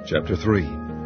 Chapter 3.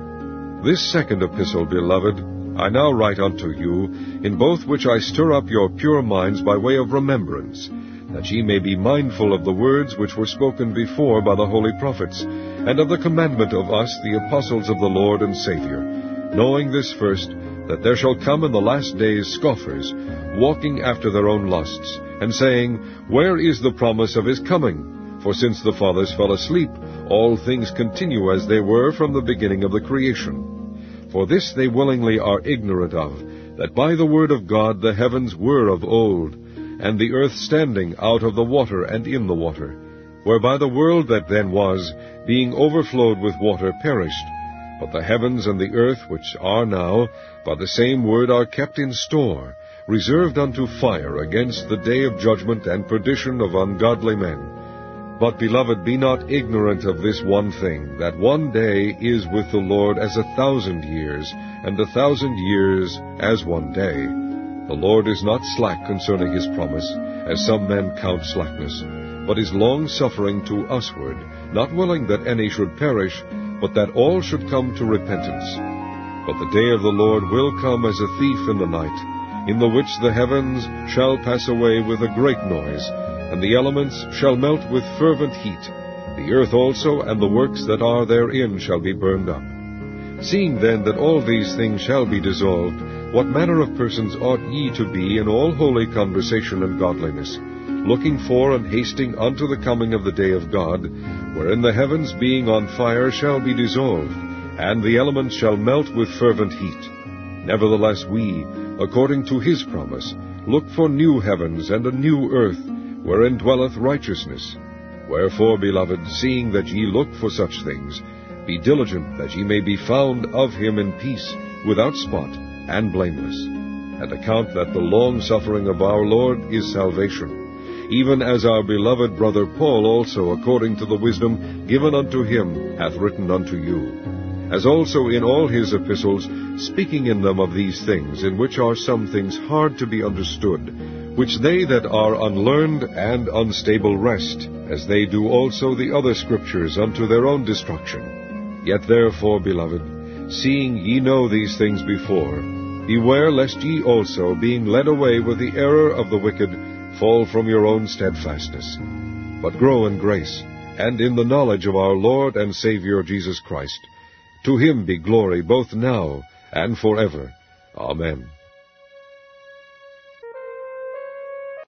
This second epistle, beloved, I now write unto you, in both which I stir up your pure minds by way of remembrance, that ye may be mindful of the words which were spoken before by the holy prophets, and of the commandment of us, the apostles of the Lord and Savior, knowing this first, that there shall come in the last days scoffers, walking after their own lusts, and saying, Where is the promise of his coming? For since the fathers fell asleep, all things continue as they were from the beginning of the creation. For this they willingly are ignorant of, that by the word of God the heavens were of old, and the earth standing out of the water and in the water, whereby the world that then was, being overflowed with water, perished. But the heavens and the earth which are now, by the same word are kept in store, reserved unto fire against the day of judgment and perdition of ungodly men. But, beloved, be not ignorant of this one thing, that one day is with the Lord as 1,000 years, and 1,000 years as one day. The Lord is not slack concerning his promise, as some men count slackness, but is long-suffering to usward, not willing that any should perish, but that all should come to repentance. But the day of the Lord will come as a thief in the night, in the which the heavens shall pass away with a great noise, and the elements shall melt with fervent heat. The earth also and the works that are therein shall be burned up. Seeing then that all these things shall be dissolved, what manner of persons ought ye to be in all holy conversation and godliness, looking for and hasting unto the coming of the day of God, wherein the heavens being on fire shall be dissolved, and the elements shall melt with fervent heat? Nevertheless we, according to his promise, look for new heavens and a new earth, wherein dwelleth righteousness. Wherefore, beloved, seeing that ye look for such things, be diligent that ye may be found of him in peace, without spot, and blameless. And account that the long-suffering of our Lord is salvation, even as our beloved brother Paul also, according to the wisdom given unto him, hath written unto you, as also in all his epistles, speaking in them of these things, in which are some things hard to be understood, which they that are unlearned and unstable wrest, as they do also the other scriptures unto their own destruction. Yet therefore, beloved, seeing ye know these things before, beware lest ye also, being led away with the error of the wicked, fall from your own steadfastness. But grow in grace, and in the knowledge of our Lord and Savior Jesus Christ. To him be glory both now and forever. Amen.